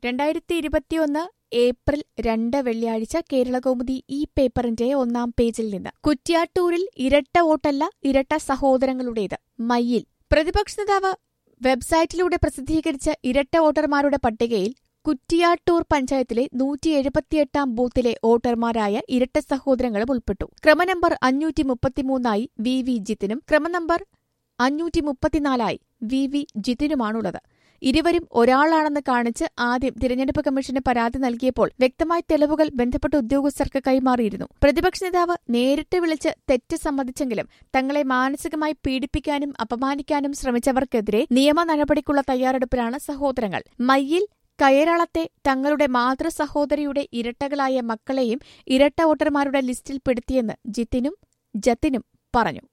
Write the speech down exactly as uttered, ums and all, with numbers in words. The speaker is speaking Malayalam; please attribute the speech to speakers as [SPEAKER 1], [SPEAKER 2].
[SPEAKER 1] രണ്ടായിരത്തി ഇരുപത്തിയൊന്ന് ഏപ്രിൽ രണ്ട് വെള്ളിയാഴ്ച കേരളകൗമുദി ഈ പേപ്പറിന്റെ ഒന്നാം പേജിൽ നിന്ന് കുറ്റ്യാട്ടൂരിൽ ഇരട്ട വോട്ടല്ല ഇരട്ട സഹോദരങ്ങളുടേത് മയ്യിൽ. പ്രതിപക്ഷ നേതാവ് വെബ്സൈറ്റിലൂടെ പ്രസിദ്ധീകരിച്ച ഇരട്ട വോട്ടർമാരുടെ പട്ടികയിൽ കുറ്റ്യാട്ടൂർ പഞ്ചായത്തിലെ നൂറ്റി എഴുപത്തിയെട്ടാം ബൂത്തിലെ വോട്ടർമാരായ ഇരട്ട സഹോദരങ്ങളും ഉൾപ്പെട്ടു. ക്രമനമ്പർ അഞ്ഞൂറ്റി മുപ്പത്തിമൂന്നായി വി വി ജിത്തിനും ക്രമനമ്പർ അഞ്ഞൂറ്റി മുപ്പത്തിനാലായി വി വി ജിത്തിനുമാണുള്ളത്. ഇരുവരും ഒരാളാണെന്ന് കാണിച്ച് ആദ്യം തിരഞ്ഞെടുപ്പ് കമ്മീഷന് പരാതി നൽകിയപ്പോൾ വ്യക്തമായ തെളിവുകൾ ബന്ധപ്പെട്ട ഉദ്യോഗസ്ഥർക്ക് കൈമാറിയിരുന്നു. പ്രതിപക്ഷ നേതാവ് നേരിട്ട് വിളിച്ച് തെറ്റ് സമ്മതിച്ചെങ്കിലും തങ്ങളെ മാനസികമായി പീഡിപ്പിക്കാനും അപമാനിക്കാനും ശ്രമിച്ചവർക്കെതിരെ നിയമ നടപടിക്കുള്ള തയ്യാറെടുപ്പിലാണ് സഹോദരങ്ങൾ. മയ്യിൽ കയറാളത്തെ തങ്ങളുടെ മാതൃ സഹോദരിയുടെ ഇരട്ടകളായ മക്കളെയും ഇരട്ട വോട്ടർമാരുടെ ലിസ്റ്റിൽ പെടുത്തിയെന്ന് ജിത്തിനും ജത്തിനും പറഞ്ഞു.